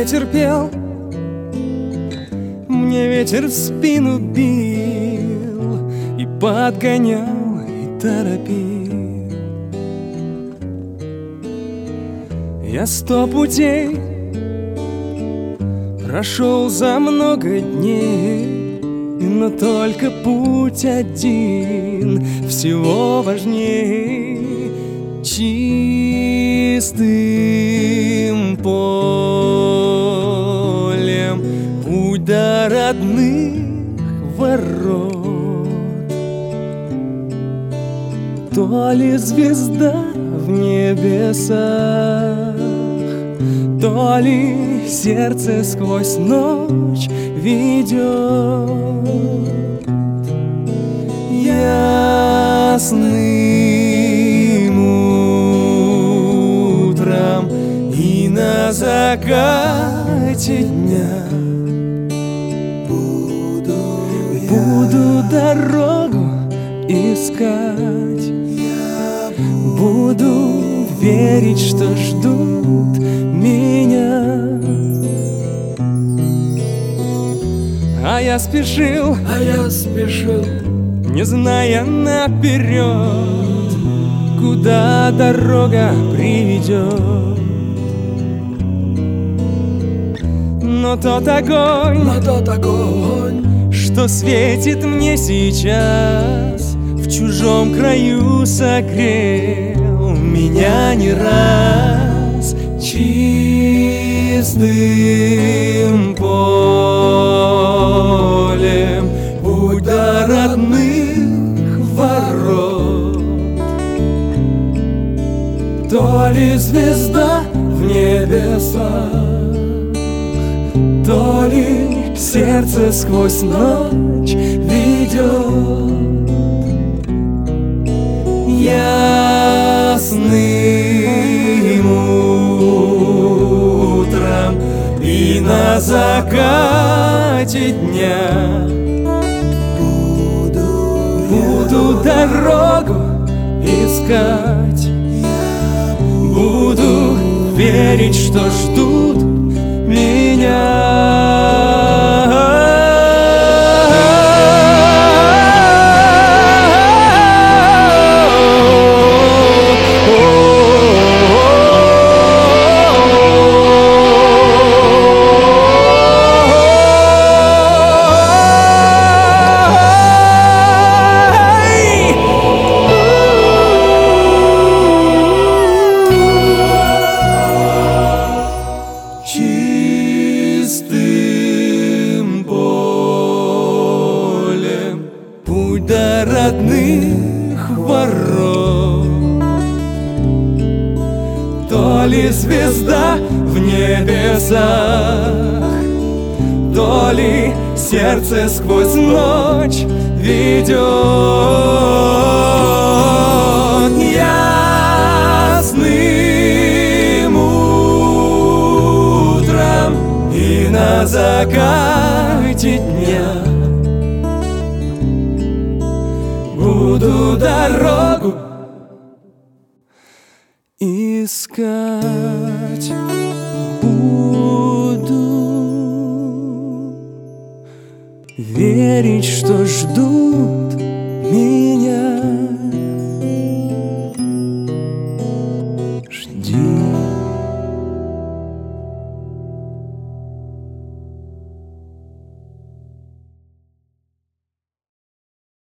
ветер пел, мне ветер в спину бил и подгонял, и торопил. Я 100 путей прошел за много дней, но только путь один всего важней. Чистым полем путь до родных ворот. То ли звезда в небесах, то ли сердце сквозь ночь ведет. Ясным утром и на закате дня буду дорогу искать. Буду верить, что ждут меня. А я спешил, не зная наперед, куда дорога приведет. Но тот огонь, что светит мне сейчас, в чужом краю согрел меня не раз. Чистым полем путь до родных ворот. То ли звезда в небесах, то ли сердце сквозь ночь ведет. Ясным утром и на закате дня буду дорогу искать. Буду верить, что ждут меня. Чистым полем путь до родных ворот. То ли звезда в небесах, то ли сердце сквозь ночь ведет. Ясным утром и на закате дня буду дорогу искать. Буду верить, что ждут